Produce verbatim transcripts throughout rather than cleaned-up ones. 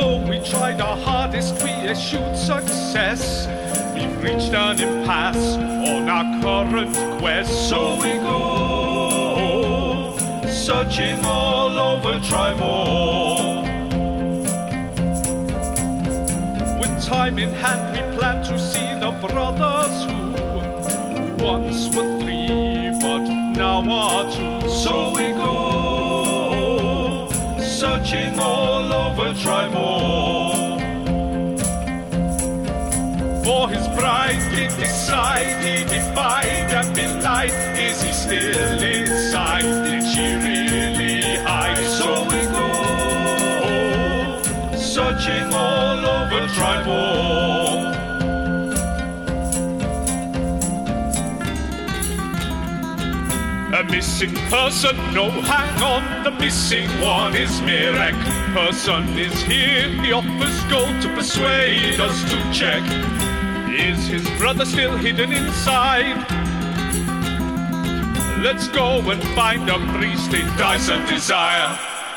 Though we tried our hardest, we eschewed success. We've reached an impasse on our current quest. So we go, searching all over Trimore. With time in hand, we plan to see the brothers who once were three, but now are two. So we go, searching all over Trimore. For his bride did decide, he defied and belied. Is he still inside? Did she really hide? So we go, searching all over Trimore. A missing person, no, hang on, the missing one is Mirek. Person is here, he offers gold to persuade us to check. Is his brother still hidden inside? Let's go and find a priest in Dyson Desire.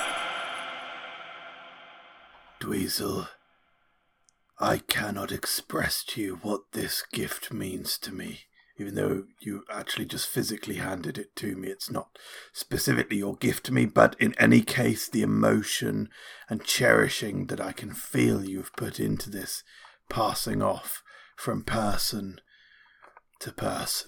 Dweezil, I cannot express to you what this gift means to me. Even though you actually just physically handed it to me, it's not specifically your gift to me, but in any case, the emotion and cherishing that I can feel you've put into this, passing off from person to person.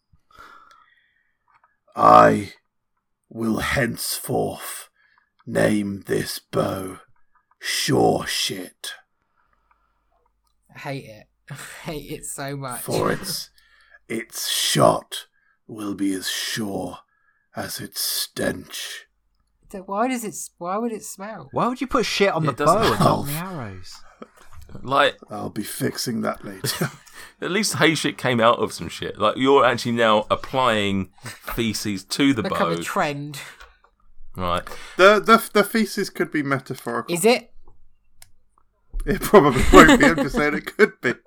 I will henceforth name this bow Sure Shit. I hate it. I hate it so much. For its... Its shot will be as sure as its stench. So why does it? Why would it smell? Why would you put shit on Yeah, the it bow doesn't and not on help. the arrows? Like, I'll be fixing that later. at least hay shit came out of some shit. Like, you're actually now applying feces to the Become bow. a trend. Right. the, the the feces could be metaphorical. Is it? It probably won't be. I'm just saying it could be.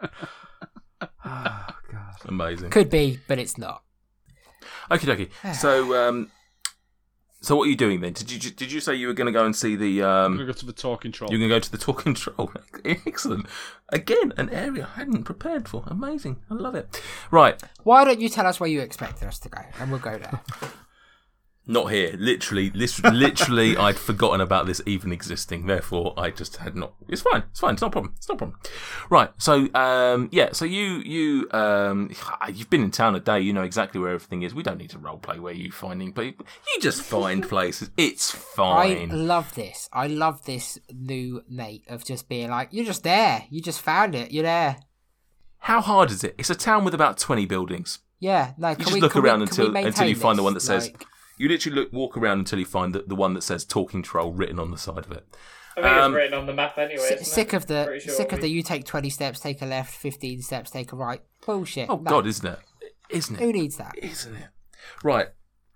Oh, God. Amazing. Could be, but it's not. Okie dokie. So, um, so what are you doing then? Did you did you say you were going to go and see the? I'm Um, going to go to the talking troll. you're going to go to the talking troll. Excellent. Again, an area I hadn't prepared for. Amazing. I love it. Right. Why don't you tell us where you expected us to go, and we'll go there. Not here. Literally, this, literally, I'd forgotten about this even existing. Therefore, I just had not. It's fine. It's fine. It's not a problem. It's not a problem. Right. So, um, yeah. So you, you, um, you've been in town a day. You know exactly where everything is. We don't need to role play where you finding people. You just find places. It's I fine. love this. I love this new Nate of just being like, you're just there. You just found it. You're there. How hard is it? It's a town with about twenty buildings. Yeah. No. You Can just we, look can around we, until can we until you maintain find the one that this? says. Like, You literally look, walk around until you find the, the one that says "Talking Troll" written on the side of it. I think Um, it's written on the map anyway. si- isn't it? sick of the Pretty sure sick of we- the. You take twenty steps, take a left. Fifteen steps, take a right. Bullshit. Oh No. God, isn't it? Isn't it? Who needs that? Isn't it? Right.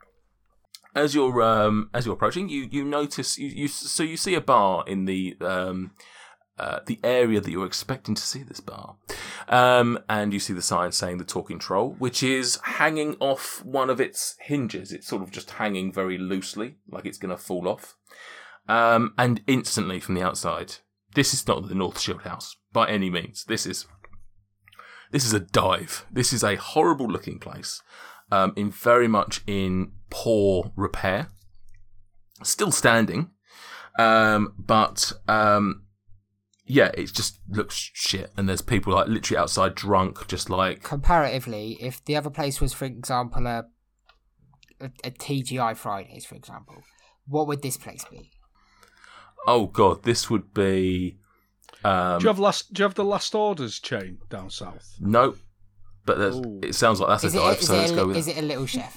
As you're um, as you're approaching, you you notice you, you so you see a bar in the um, uh, the area that you're expecting to see this bar, um, and you see the sign saying "The Talking Troll," which is hanging off one of its hinges. It's sort of just hanging very loosely, like it's going to fall off. Um, and instantly from the outside, this is not the North Shield House by any means. This is this is a dive. This is a horrible looking place. Um, in very much in poor repair, still standing, um, but um, yeah, it just looks shit. And there's people like literally outside drunk, just like Comparatively, if the other place was, for example, a, a, a T G I Fridays, for example, what would this place be? oh god, this would be um, do you have last? Do you have the Last Orders chain down south? no, but there's, Ooh. it sounds like that's Is a it, dive. is, So it let's a, go li- with is it. it a Little Chef?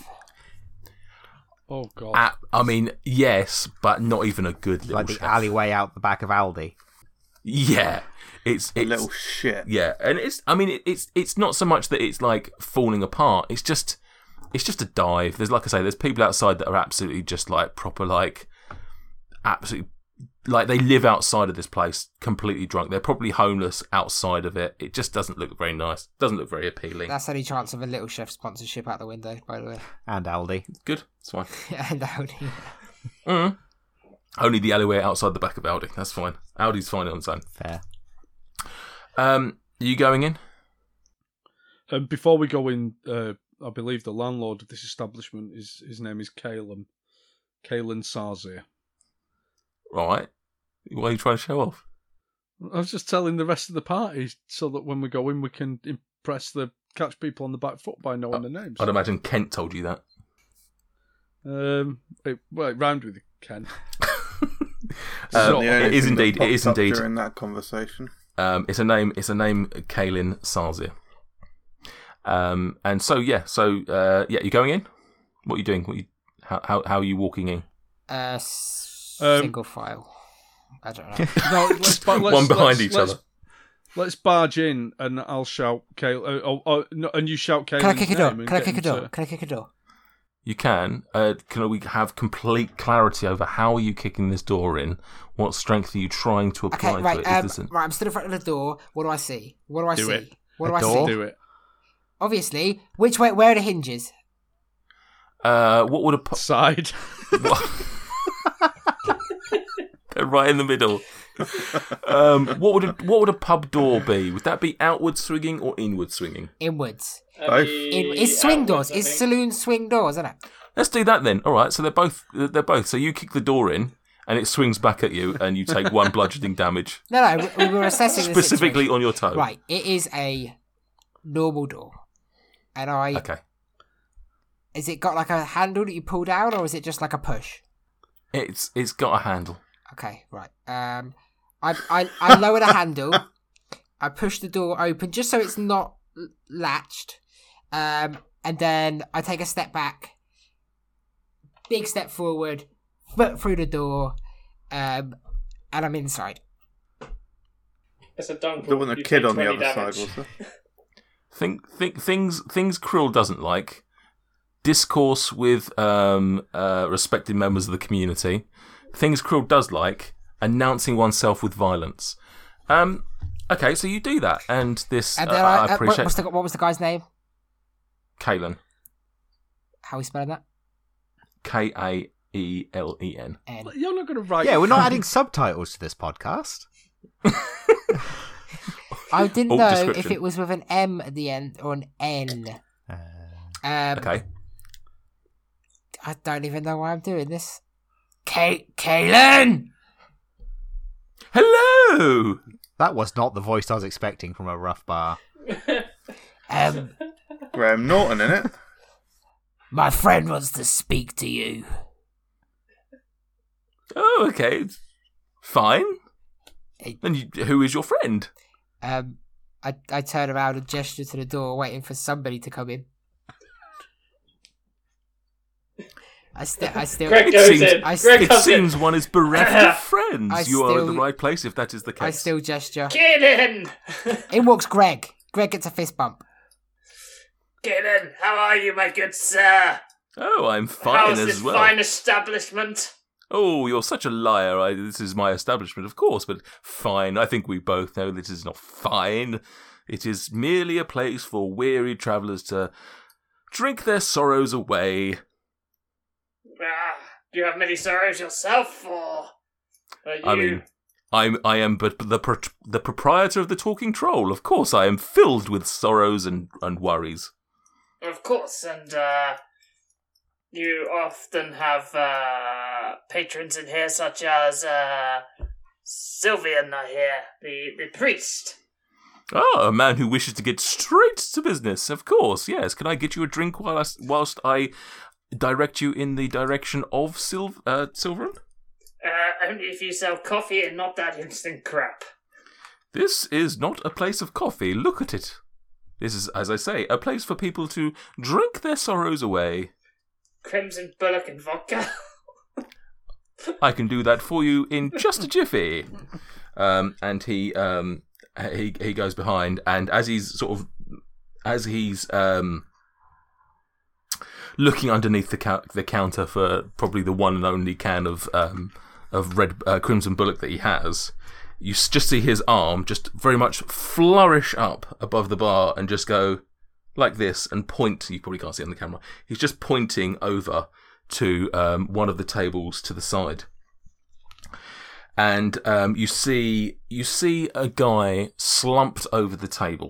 Oh god. Ah, I mean, yes, but not even a good little Like the chef. alleyway out the back of Aldi. Yeah, it's A it's little shit. yeah, and it's I mean it, it's it's not so much that it's like falling apart. It's just it's just a dive. There's like I say, there's people outside that are absolutely just like proper like absolutely like they live outside of this place completely drunk. They're probably homeless outside of it. It just doesn't look very nice. Doesn't look very appealing. That's any chance of a Little Chef sponsorship out the window, by the way. And Aldi. Good. It's fine. And Audi. Mm. Only the alleyway outside the back of Aldi. That's fine. Aldi's fine on its own. Fair. Um, are you going in? Um, before we go in, uh, I believe the landlord of this establishment is his name is Kalen. Kalen Sarzir. Right. What are you trying to show off? I was just telling the rest of the party so that when we go in, we can impress the catch people on the back foot by knowing their names. I'd imagine Kent told you that. Um, it, well, it rhymed with Ken. Um, The only it is thing that indeed. It popped is up indeed. during that conversation. Um, it's a name. It's a name. Kalen Sarzir. Um, and so yeah. So uh, yeah. You're going in. What are you doing? What are you, how how how are you walking in? Uh, s- Um, single file. I don't know. No, let's, but let's, One behind let's, each let's, other. Let's barge in, and I'll shout Kale. Uh, oh, oh, no, and you shout Kalen's Can I kick a door? name and Can I get kick a him door? to- Can I kick a door? You can. Uh, can we have complete clarity over how are you kicking this door in? What strength are you trying to apply Okay, right. to it? Um, Is this right. I'm stood in front of the door. What do I see? What do I Do see? it. What A do I door? see? Do it. Obviously, which way? Where are the hinges? uh, what would a pu- Side. They're right in the middle. um, what would a, what would a pub door be? Would that be outward swinging or inward swinging? Inwards. Both. In, it's swing doors. It's saloon swing doors, isn't it? Let's do that then. All right. So they're both they're both. So you kick the door in, and it swings back at you, and you take one bludgeoning damage, No, no. We, we were assessing the specifically situation. on your toe. Right. It is a normal door, and I. Okay. Is it got like a handle that you pull down, or is it just like a push? It's it's got a handle. Okay, right. Um, I I I lower the handle. I push the door open just so it's not l- latched. Um, and then I take a step back, big step forward, foot through the door, um, and I'm inside. It's a dunk. There wasn't a You kid take on the twenty other damage. side, was there? Think think things things Krill doesn't like. Discourse with um, uh, respected members of the community. Things Krill does like. Announcing oneself with violence. Um, okay, so you do that, and this And uh, then I, I uh, what, appreciate. what's the, what was the guy's name? Kalen. How are we spelling that? K A E L E N. N. You're not going to write. Yeah, we're not adding subtitles to this podcast. I didn't Oh, know if description. it was with an M at the end or an N. Uh, Um, Okay. I don't even know why I'm doing this. K- Kalen! Hello. that was not the voice I was expecting from a rough bar. Um, Graham Norton in it. my friend wants to speak to you. Oh, okay. Fine. Hey. And you, who is your friend? Um, I, I turn around and gesture to the door, waiting for somebody to come in. I still, I still, Greg It goes seems- in. I Greg It comes in. seems one is bereft of friends. I you are in still- the right place if that is the case. I still gesture. Get in! In walks Greg. Greg gets a fist bump. Get in! How are you, my good sir? Oh, I'm fine How's as this well. fine establishment? Oh, you're such a liar. I, this is my establishment, of course, but fine. I think we both know this is not fine. It is merely a place for weary travellers to drink their sorrows away. Ah, do you have many sorrows yourself, or are you... I mean, I'm, I am but the pro- the proprietor of the Talking Troll. Of course, I am filled with sorrows and, and worries. Of course, and uh, you often have uh, patrons in here, such as uh, Sylvian, I hear, the, the priest. Ah, a man who wishes to get straight to business. Of course, yes. Can I get you a drink while I, whilst I direct you in the direction of Sil- uh, Silverin? Uh, only if you sell coffee and not that instant crap. This is not a place of coffee. Look at it. This is, as I say, a place for people to drink their sorrows away. Crimson Bullock and vodka. I can do that for you in just a jiffy. Um, and he um, he he goes behind, and as he's sort of as he's um, looking underneath the cou- the counter for probably the one and only can of um, of red uh, Crimson Bullock that he has, you s- just see his arm just very much flourish up above the bar and just go like this and point. You probably can't see it on the camera. He's just pointing over to um, one of the tables to the side. And um, you see you see a guy slumped over the table.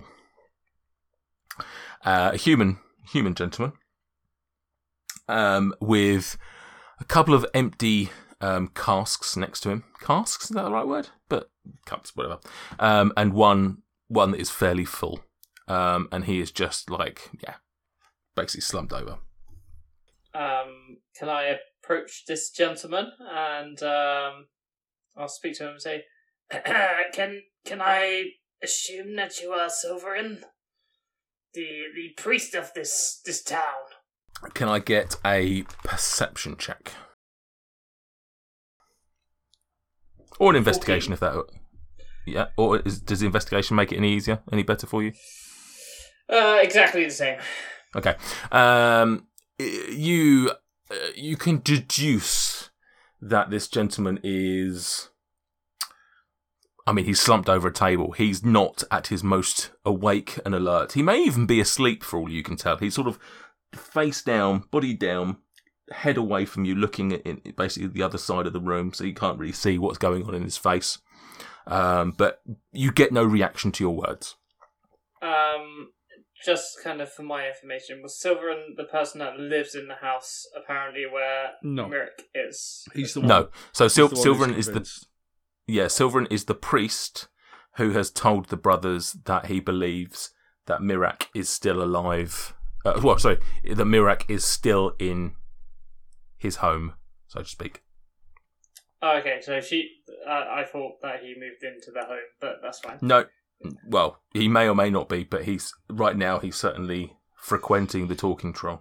Uh, a human human gentleman um, with a couple of empty um, casks next to him. Casks, is that the right word? But cups, whatever. Um, and one one that is fairly full. Um, and he is just like, yeah, basically slumped over. Um, can I approach this gentleman and um, I'll speak to him and say, "Can can I assume that you are Silverin, the the priest of this this town?" Can I get a perception check? Or an investigation, if that... Yeah, or is, does the investigation make it any easier, any better for you? Uh, exactly the same. Okay. Um, you uh, you can deduce that this gentleman is... I mean, he's slumped over a table. He's not at his most awake and alert. He may even be asleep, for all you can tell. He's sort of face down, body down, head away from you, looking at it, basically the other side of the room, so you can't really see what's going on in his face. Um, but you get no reaction to your words. Um, just kind of for my information, was Silverin the person that lives in the house, apparently, where No. Merrick is? He's the one. No. So Sil- he's the one Silverin who's is the convinced. yeah, Silverin is the priest who has told the brothers that he believes that Mirak is still alive. Uh, well, sorry, that Mirak is still in his home, so to speak. Oh, okay, so she. Uh, I thought that he moved into the home, but that's fine. No, well, he may or may not be, but he's right now. He's certainly frequenting the talking troll.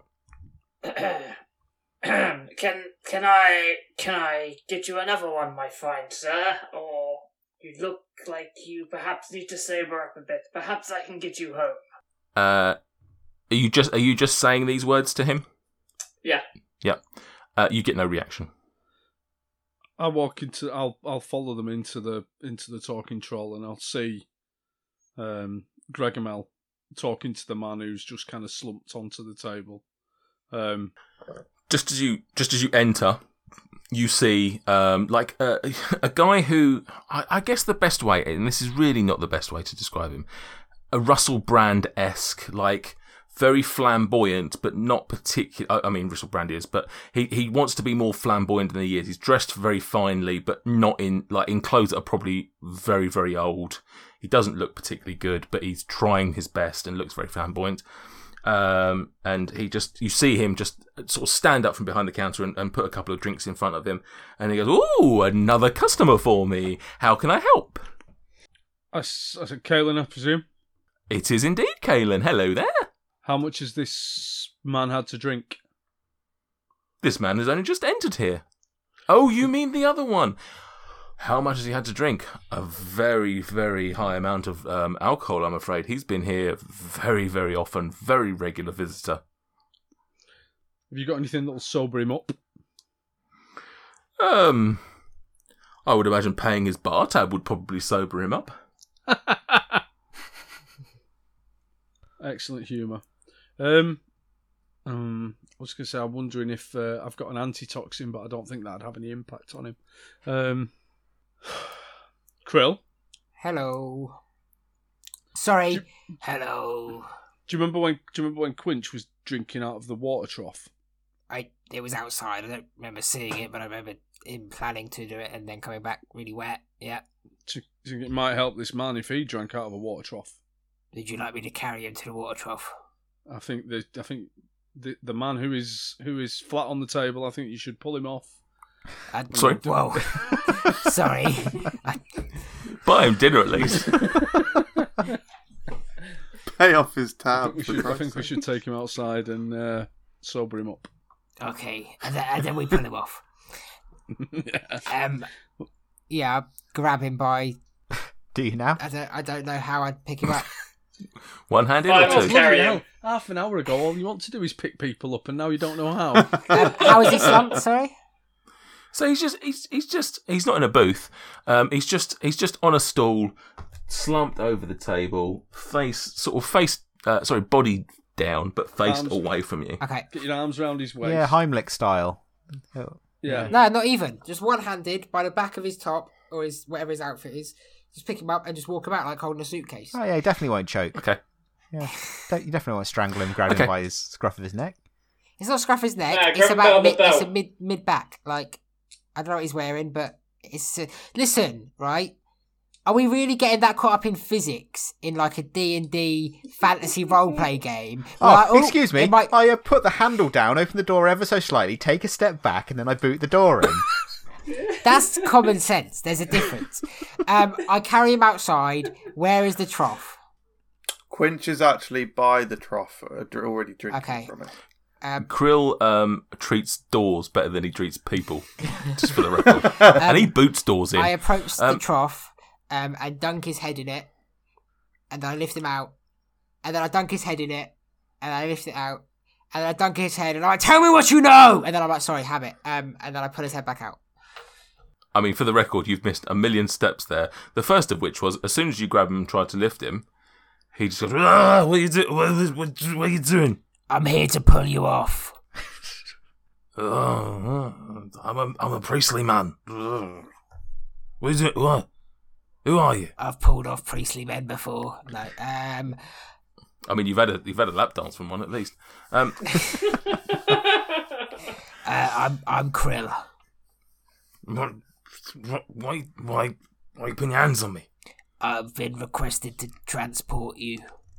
can can I can I get you another one, my fine sir? Or you look like you perhaps need to sober up a bit. Perhaps I can get you home. Uh, are you just are you just saying these words to him? Yeah. Yeah. Uh, you get no reaction. I walk into. I'll I'll follow them into the into the talking troll, and I'll see um, Gregomel talking to the man who's just kind of slumped onto the table. Um, Just as you just as you enter, you see um, like a, a guy who I, I guess the best way, and this is really not the best way to describe him, a Russell Brand-esque, like very flamboyant, but not particular. I mean, Russell Brand is, but he, he wants to be more flamboyant than he is. He's dressed very finely, but not in like in clothes that are probably very very old. He doesn't look particularly good, but he's trying his best and looks very flamboyant. Um, and he just, you see him just sort of stand up from behind the counter and, and put a couple of drinks in front of him. And he goes, "Ooh, another customer for me. How can I help?" I, s- I said, Kaelin, I presume. It is indeed Kaelin. Hello there. How much has this man had to drink? This man has only just entered here. Oh, you mean the other one? How much has he had to drink? A very, very high amount of um, alcohol, I'm afraid. He's been here very, very often. Very regular visitor. Have you got anything that'll sober him up? Um, I would imagine paying his bar tab would probably sober him up. Excellent humour. Um, um, I was going to say, I'm wondering if uh, I've got an antitoxin, but I don't think that'd have any impact on him. Um, Krill, Hello. Sorry. Do- Hello. do you remember when? Do you remember when Quinch was drinking out of the water trough? I. It was outside. I don't remember seeing it, but I remember him planning to do it and then coming back really wet. Yeah. Do you think it might help this man if he drank out of a water trough? Did you like me to carry him to the water trough? I think the I think the the man who is who is flat on the table. I think you should pull him off. I, Sorry? Whoa. Sorry. I, Buy him dinner at least. Pay off his I tab. think we for should, I Christ's think we sake. should take him outside and uh, sober him up. okay. And then, and then we pull him off. Yeah. Um. Yeah. I'll grab him by. Do you now? I don't. I don't know how I'd pick him up. One-handed I or will two? carry Bloody him. hell, half an hour ago, all you want to do is pick people up, and now you don't know how. Um, how is he slumped? Sorry. So he's just he's he's just he's not in a booth. Um, he's just he's just on a stool, slumped over the table, face sort of face uh, sorry body down, but faced Arms- away from you. Okay. Get your arms round his waist. Yeah, Heimlich style. Yeah. No, not even. Just one-handed by the back of his top or his whatever his outfit is. Just pick him up and just walk about like holding a suitcase. Oh yeah, he definitely won't choke. Okay. Yeah, Don't- you definitely won't strangle him, grab Okay. him by his scruff of his neck. It's not scruff his neck. Nah, it's grab him by about the mid, it's a belt. mid mid back. Like I don't know what he's wearing, but it's uh, listen, right? Are we really getting that caught up in physics in like a D and D fantasy roleplay game? Oh, Like, excuse me. it might- I uh, put the handle down, open the door ever so slightly, take a step back, and then I boot the door in. That's common sense. There's a difference. Um, I carry him outside. Where is the trough? Quinch is actually by the trough, uh, dr- already drinking Okay. from it. Um, Krill um, treats doors better than he treats people, just for the record. and he boots doors in. I approach the Um, trough um, and dunk his head in it, and then I lift him out, and then I dunk his head in it, and I lift it out, and then I dunk his head, and I'm like, "Tell me what you know," and then I'm like, "Sorry, have it," um, and then I pull his head back out. I mean, for the record, you've missed a million steps there. The first of which was, as soon as you grab him and try to lift him, he just goes, ah, what are you, do- what, what, what are you doing? I'm here to pull you off. Oh, I'm a, I'm a priestly man. What is it? What? Who are you? I've pulled off priestly men before. No, um, I mean, you've had a you've had a lap dance from one at least. Um, uh, I'm I'm Krill. what, why, why, why you putting your hands on me? I've been requested to transport you.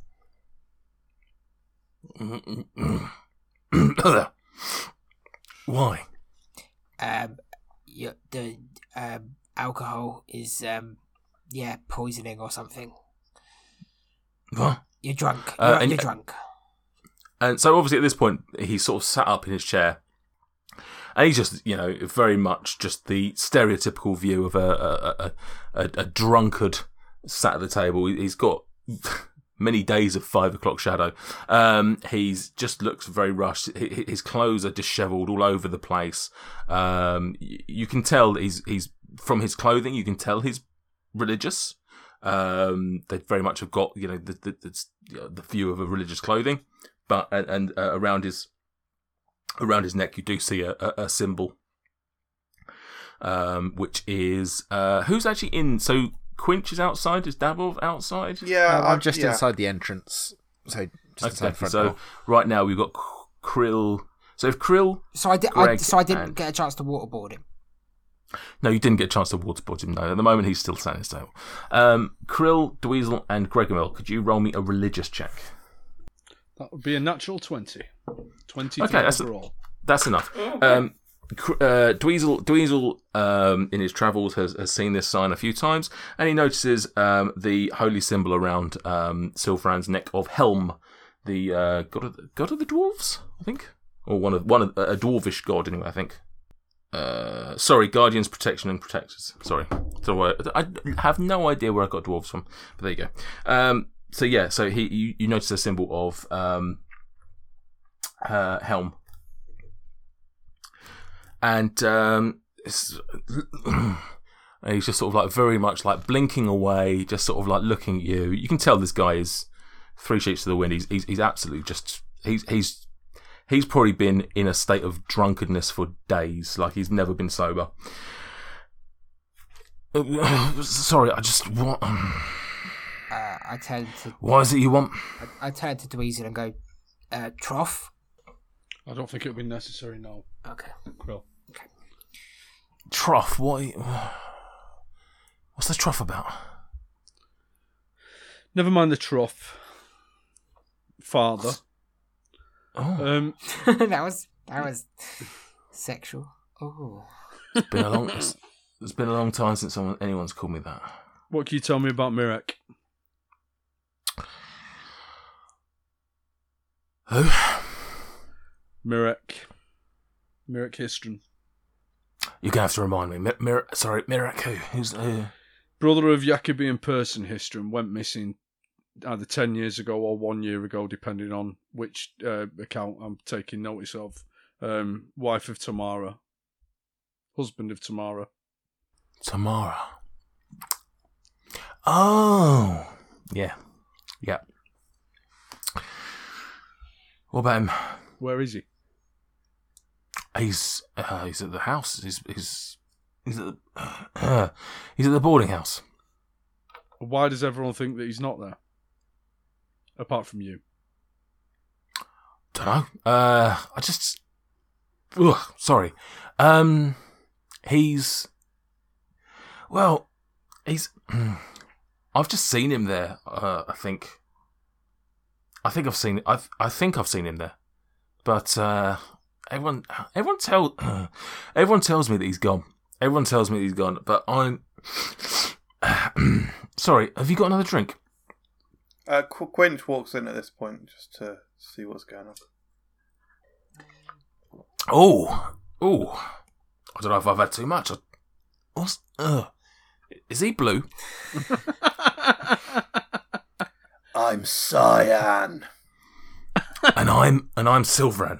Why? Um, you, the um alcohol is um, yeah, poisoning or something. What? You're drunk. Uh, You're, and- you're drunk. And so obviously at this point, he's sort of sat up in his chair. And he's just, you know, very much just the stereotypical view of a a, a, a, a drunkard sat at the table. He's got many days of five o'clock shadow. Um, he's just looks very rushed. His clothes are dishevelled all over the place. Um, you can tell that he's he's from his clothing. You can tell he's religious. Um, they very much have got, you know, the the, the, you know, the view of a religious clothing, but and, and uh, around his. Around his neck, you do see a, a, a symbol, um, which is uh, who's actually in. So Quinch is outside. Is Dabov outside? Yeah, Um, I- I'm just yeah. inside the entrance, so just inside Okay. the front So door. right now we've got Krill. So if Krill, So I did. I, Greg so I didn't and- get a chance to waterboard him. no, you didn't get a chance to waterboard him. No, at the moment he's still standing still. Um, Krill, Dweezil, and Gregomil, could you roll me a religious check? That would be a natural twenty. twenty Okay, that's- overall. That's enough. Um, Cr- uh, Dweezil, Dweezil um, in his travels has, has seen this sign a few times, and he notices um, the holy symbol around um, Silfran's neck of Helm, the uh, god of the, god of the dwarves, I think, or one of one of a dwarvish god anyway. I think. Uh, sorry, guardians, protection, and protectors. Sorry, so I, I have no idea where I got dwarves from, but there you go. Um, so yeah, so he you, you notice a symbol of um, uh, Helm. And um, it's, he's just sort of like very much like blinking away, just sort of like looking at you. You can tell this guy is three sheets to the wind. He's he's, he's absolutely just he's he's he's probably been in a state of drunkenness for days. Like he's never been sober. Uh, sorry, I just what? Uh, I turn to Why is it you want? I, I turn to Dweezil and go, uh, trough. I don't think it would be necessary now. Okay. Krill. Trough? What? Are you, what's the trough about? Never mind the trough. Father. Oh, Um, that was that was sexual. Oh. it's been a long. It's, it's been a long time since someone anyone's called me that. what can you tell me about Mirek? Who? Mirek. Mirek Histron. You're gonna have to remind me. Mir- Mir- sorry, Mirak. Who? Who's who? Brother of Jacobean person Histron went missing either ten years ago or one year ago, depending on which uh, account I'm taking notice of. Um, wife of Tamara. Husband of Tamara. Tamara. Oh, yeah, yeah. What about him? Where is he? He's uh, he's at the house. He's he's he's at the, uh, he's at the boarding house. Why does everyone think that he's not there? Apart from you. Don't know. Uh, I just. Ugh, sorry. Um, he's. Well, he's. I've just seen him there. Uh, I think. I think I've seen. I I think I've seen him there, but uh, everyone everyone tell everyone tells me that he's gone. Everyone tells me that he's gone, but I'm. Sorry. Have you got another drink? Uh, Qu- Quinch walks in at this point just to see what's going on. Oh, oh! I don't know if I've had too much. I, what's? Uh, is he blue? I'm Cyan. and I'm and I'm Silveran.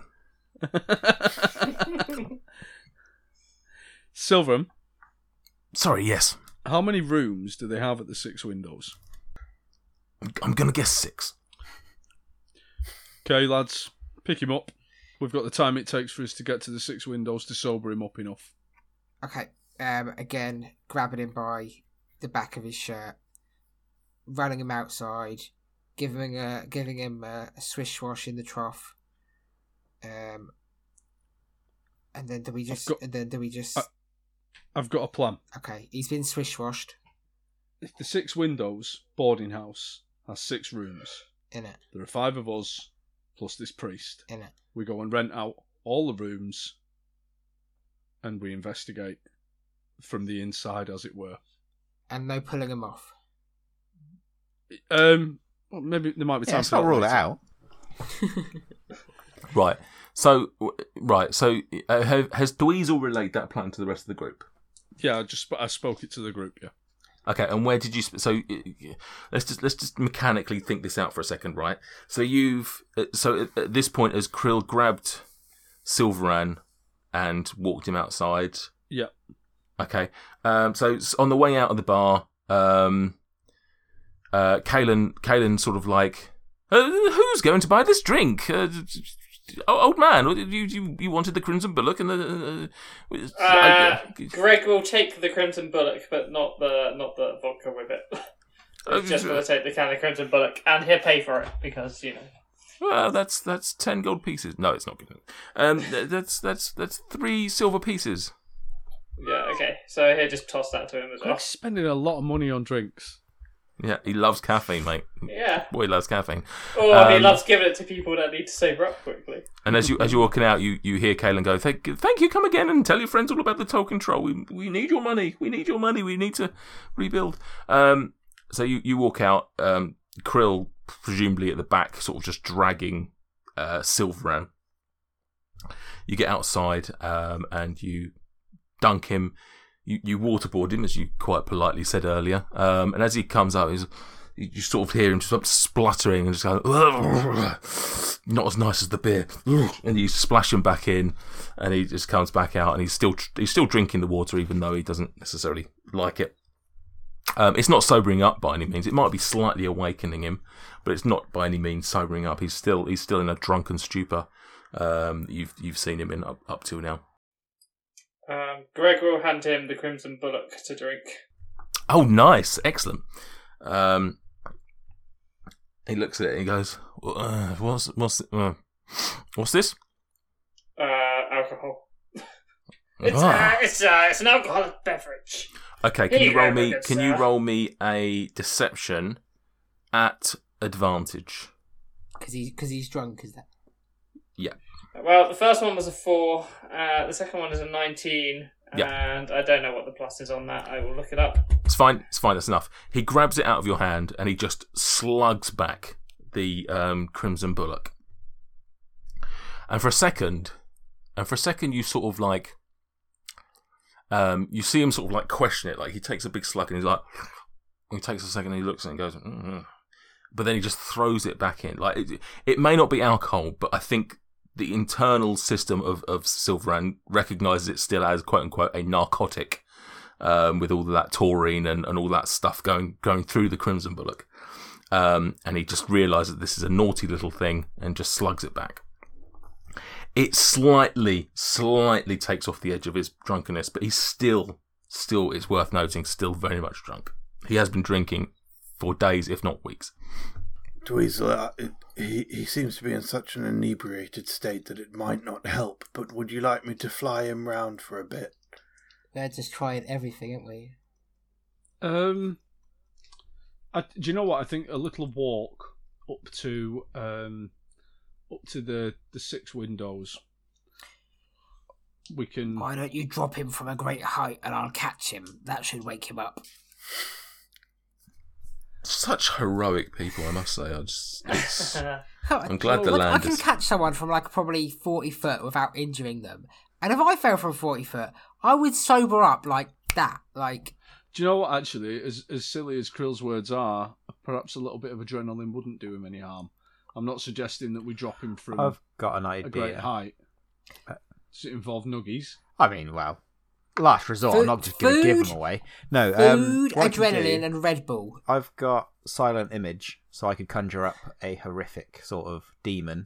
Silveran. Sorry. Yes. How many rooms do they have at the Six Windows? I'm gonna guess six. Okay, lads, pick him up. We've got the time it takes for us to get to the Six Windows to sober him up enough. Okay. Um. Again, grabbing him by the back of his shirt, running him outside, giving a giving him a, a swish wash in the trough. Um. And then do we just? got- and then do we just? I- I've got a plan. Okay, he's been swish washed If the Six Windows boarding house has six rooms, in it. there are five of us plus this priest. In it. We go and rent out all the rooms and we investigate from the inside, as it were. And no pulling him off. Um, well, maybe there might be time Yeah, let's for not that rule it later. out. Right. So, right. So, uh, have, has Dweezil relayed that plan to the rest of the group? Yeah, I just I spoke it to the group. Yeah. Okay. And where did you? Sp- so, uh, let's just let's just mechanically think this out for a second, right? So you've uh, so at, at this point, as Krill grabbed Silveran and walked him outside. Yeah. Okay. Um. So s- on the way out of the bar, um, uh, Kalen, Kalen, sort of like, uh, who's going to buy this drink? Uh, Oh, old man, you you you wanted the Crimson Bullock and the. Uh, Uh, uh, Greg will take the Crimson Bullock, but not the not the vodka with it. He's just going to take the can of Crimson Bullock, and he'll pay for it because you know. Well, that's that's ten gold pieces. No, it's not good. Um, th- that's that's that's three silver pieces. Yeah, okay. So he'll just toss that to him as well. Greg's spending a lot of money on drinks. Yeah, he loves caffeine, mate. Yeah. Boy, he loves caffeine. Or he Um, loves giving it to people that need to sober up quickly. And as you as you're walking out, you, you hear Kalen go, "Thank thank you. Come again and tell your friends all about the toll control. We we need your money. We need your money. We need to rebuild." Um, so you, you walk out. Um, Krill presumably at the back, sort of just dragging uh, Silveran. You get outside um, and you dunk him. You, you waterboard him, as you quite politely said earlier. Um, and as he comes out, he's, you sort of hear him just up spluttering and just go, not as nice as the beer. And you splash him back in, and he just comes back out, and he's still he's still drinking the water, even though he doesn't necessarily like it. Um, it's not sobering up by any means. It might be slightly awakening him, but it's not by any means sobering up. He's still he's still in a drunken stupor. Um, you've you've seen him in up, up till now. Um, Greg will hand him the Crimson Bullock to drink. Oh, nice, excellent. Um, he looks at it and he goes, uh, "What's what's uh, what's this?" Uh, alcohol. It's Ah. uh, it's uh, it's an alcoholic beverage. Okay, can Here you you roll go, me? good Can you sir. roll me a deception at advantage? Because he, cause he's drunk, is that? Yeah. Well, the first one was a four. Uh, the second one is a nineteen. Yeah. And I don't know what the plus is on that. I will look it up. It's fine. It's fine. That's enough. He grabs it out of your hand and he just slugs back the um, Crimson Bullock. And for a second, and for a second, you sort of like, um, you see him sort of like question it. Like he takes a big slug and he's like, he takes a second and he looks at it and goes, mm-hmm. But then he just throws it back in. Like it, it may not be alcohol, but I think the internal system of, of Silveran recognises it still as quote unquote a narcotic, um, with all of that taurine and, and all that stuff going going through the Crimson Bullock. Um, and he just realises this is a naughty little thing and just slugs it back. It slightly, slightly takes off the edge of his drunkenness, but he's still, still, it's worth noting, still very much drunk. He has been drinking for days, if not weeks. Dweezil, uh, it, he, he seems to be in such an inebriated state that it might not help, but would you like me to fly him round for a bit? We're just trying everything, aren't we? Um, I, do you know what? I think a little walk up to um, up to the, the six windows. We can. Why don't you drop him from a great height and I'll catch him? That should wake him up. Such heroic people, I must say. I just, it's, I'm glad Well, the I land can is... catch someone from like probably forty foot without injuring them. And if I fell from forty foot, I would sober up like that. Like, Do you know what? Actually, as as silly as Krill's words are, perhaps a little bit of adrenaline wouldn't do him any harm. I'm not suggesting that we drop him from I've got an a great idea. height. Does it involve nuggies? I mean, well, last resort. Food- I'm not just going to give food- them away. No, food, um, what I can adrenaline, do- and Red Bull. I've got silent image, so I could conjure up a horrific sort of demon.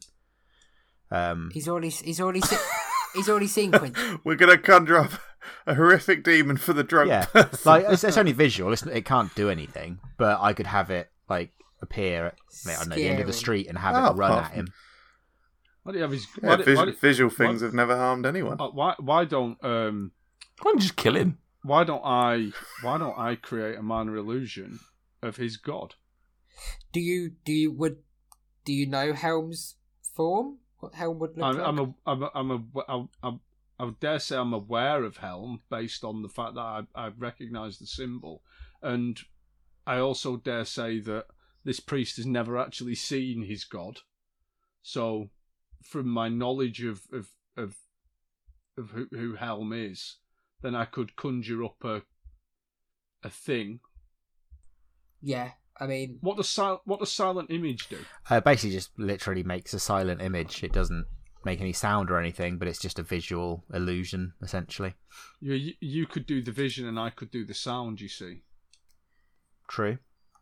Um, He's already he's already se- he's already seen Quint. We're going to conjure up a horrific demon for the drunk yeah, person. like it's, it's only visual. It's, it can't do anything, but I could have it like appear at I don't know, the end of the Scary. street and have Oh, it run apart at him. Why do you have his? Yeah, Why do, vis- why do- visual things why- have never harmed anyone. uh, why why don't um Why don't you just kill him? why don't I why don't I create a minor illusion of his god? Do you do you would do you know Helm's form? What Helm would look I'm, like? I'm a I'm a, I'm a I'm, I'm, I would dare say I'm aware of Helm based on the fact that I I recognise the symbol, and I also dare say that this priest has never actually seen his god. So, from my knowledge of of of, of who, who Helm is, then I could conjure up a a thing. Yeah, I mean, What does sil- what does silent image do? Uh, basically, just literally makes a silent image. It doesn't make any sound or anything, but it's just a visual illusion, essentially. You you- you could do the vision and I could do the sound. You see, True.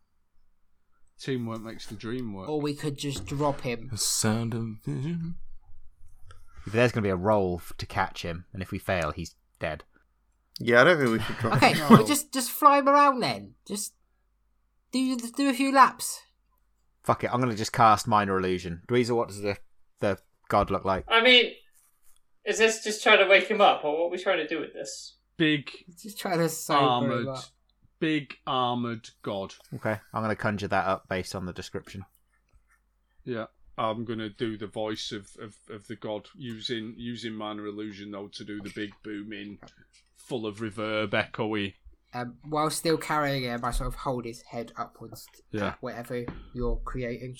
teamwork makes the dream work. or we could just drop him. The sound of vision. But there's going to be a roll f- to catch him, and if we fail, he's dead. Yeah, I don't think we should drop Okay, him. we just just fly him around then. Just do do a few laps. Fuck it, I'm going to just cast Minor Illusion. Dweezil, what does the, the god look like? I mean, is this just trying to wake him up, or what are we trying to do with this? Big Just try to sober him armored, up. big armored god. Okay, I'm going to conjure that up based on the description. Yeah, I'm gonna do the voice of, of, of the god using using minor illusion though to do the big booming, full of reverb, echoey. Um, while still carrying him, I sort of hold his head upwards. Yeah. At whatever you're creating.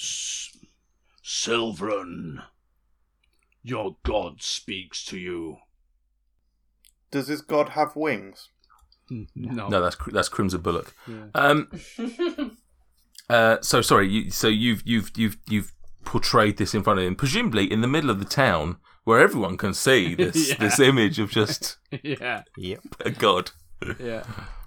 Sylvan, your god speaks to you. Does his god have wings? No, No, that's that's Crimson Bullock. Yeah. Um. Uh. So sorry. You. So you've you've you've you've portrayed this in front of him, presumably in the middle of the town where everyone can see this Yeah. this image of just yeah, Yep. a god. yeah.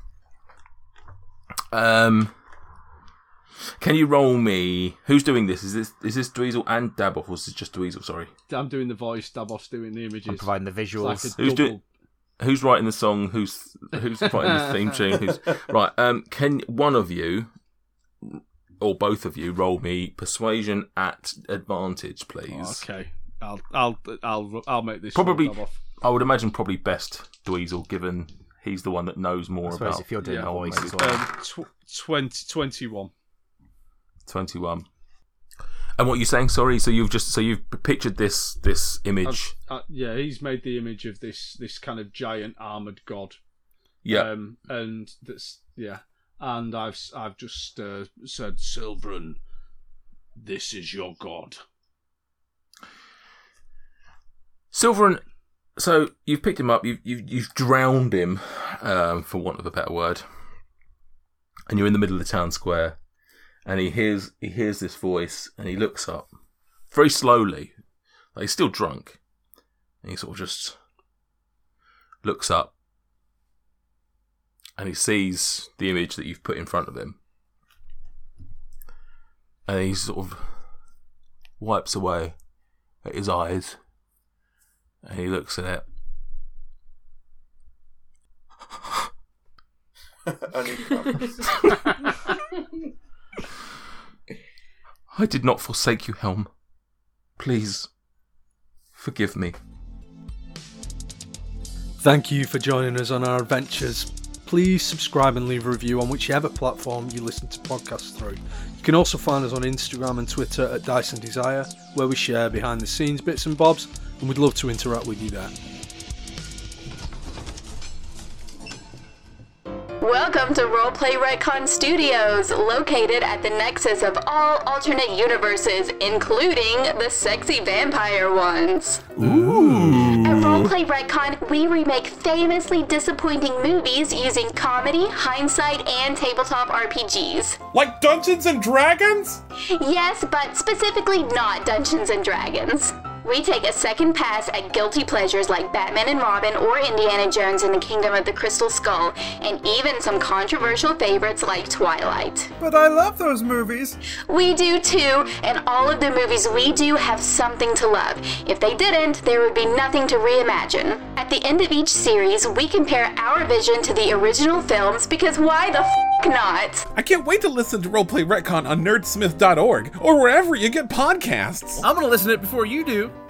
Um. Can you roll me? Who's doing this? Is this is this Dweezil and Daboff, or is it just Dweezil? Sorry. I'm doing the voice. Daboff's doing the images. I'm providing the It's visuals. like a Who's double- doing- Who's writing the song? Who's who's writing the theme tune? Who's right? Um. Can one of you, or both of you, roll me persuasion at advantage, please? Okay, I'll I'll I'll I'll make this Probably- roll, Daboff. I would imagine probably best Dweezil, given he's the one that knows more I suppose about if you're doing yeah, the voice maybe. as well. Um, tw- twenty, twenty-one. twenty-one. And what you're saying? Sorry. So you've just so you've pictured this this image. I've- uh, yeah, he's made the image of this this kind of giant armored god. Yeah. Um, and that's yeah, and I've I've just uh, said, Sylvan, this is your god. Silverin. So you've picked him up. You've you've, you've drowned him, um, for want of a better word. And you're in the middle of the town square, and he hears he hears this voice, and he looks up very slowly. Like he's still drunk, and he sort of just looks up, and he sees the image that you've put in front of him, and he sort of wipes away at his eyes, And he looks at it. Only crumbs. I did not forsake you, Helm. Please, forgive me. Thank you for joining us on our adventures. Please subscribe and leave a review on whichever platform you listen to podcasts through. You can also find us on Instagram and Twitter at Dyson Desire, where we share behind the scenes bits and bobs, and we'd love to interact with you there. Welcome to Roleplay Retcon Studios, located at the nexus of all alternate universes, including the sexy vampire ones. Ooh. At Roleplay Retcon, we remake famously disappointing movies using comedy, hindsight, and tabletop R P Gs. Like Dungeons and Dragons? Yes, but specifically not Dungeons and Dragons. We take a second pass at guilty pleasures like Batman and Robin or Indiana Jones and the Kingdom of the Crystal Skull, and even some controversial favorites like Twilight. But I love those movies. We do too, and all of the movies we do have something to love. If they didn't, there would be nothing to reimagine. At the end of each series, we compare our vision to the original films, because why the f*** not? I can't wait to listen to Roleplay Retcon on nerdsmith dot org or wherever you get podcasts. I'm gonna listen to it before you do.